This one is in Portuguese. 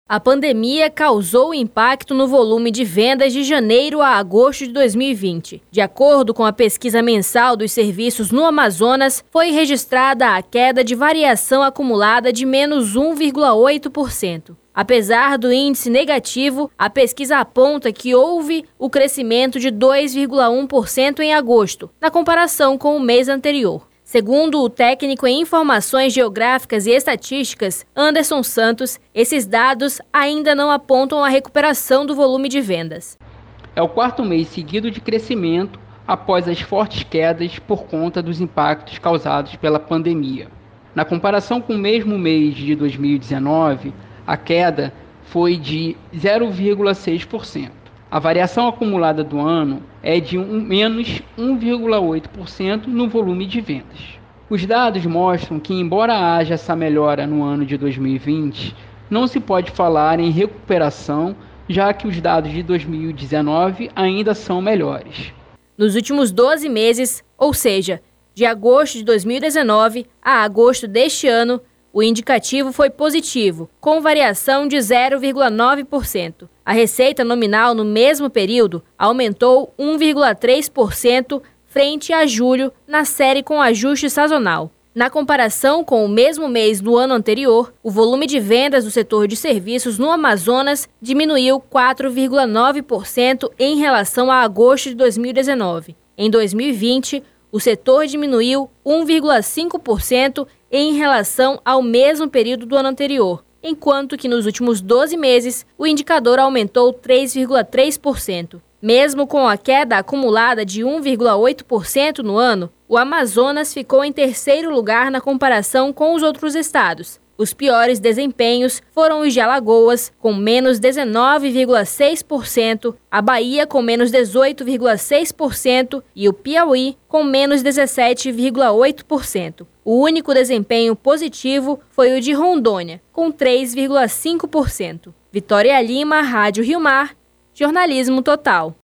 A pandemia causou impacto no volume de vendas de janeiro a agosto de 2020. De acordo com a pesquisa mensal dos serviços no Amazonas, foi registrada a queda de variação acumulada de menos 1,8%. Apesar do índice negativo, a pesquisa aponta que houve o crescimento de 2,1% em agosto, na comparação com o mês anterior. Segundo o técnico em Informações Geográficas e Estatísticas, Anderson Santos, esses dados ainda não apontam a recuperação do volume de vendas. É o quarto mês seguido de crescimento após as fortes quedas por conta dos impactos causados pela pandemia. Na comparação com o mesmo mês de 2019, a queda foi de 0,6%. A variação acumulada do ano é de menos 1,8% no volume de vendas. Os dados mostram que, embora haja essa melhora no ano de 2020, não se pode falar em recuperação, já que os dados de 2019 ainda são melhores. Nos últimos 12 meses, ou seja, de agosto de 2019 a agosto deste ano, o indicativo foi positivo, com variação de 0,9%. A receita nominal no mesmo período aumentou 1,3% frente a julho, na série com ajuste sazonal. Na comparação com o mesmo mês do ano anterior, o volume de vendas do setor de serviços no Amazonas diminuiu 4,9% em relação a agosto de 2019. Em 2020, o setor diminuiu 1,5% em relação ao mesmo período do ano anterior, enquanto que nos últimos 12 meses o indicador aumentou 3,3%. Mesmo com a queda acumulada de 1,8% no ano, o Amazonas ficou em terceiro lugar na comparação com os outros estados. Os piores desempenhos foram os de Alagoas, com menos 19,6%, a Bahia com menos 18,6% e o Piauí com menos 17,8%. O único desempenho positivo foi o de Rondônia, com 3,5%. Vitória Lima, Rádio Rio Mar, Jornalismo Total.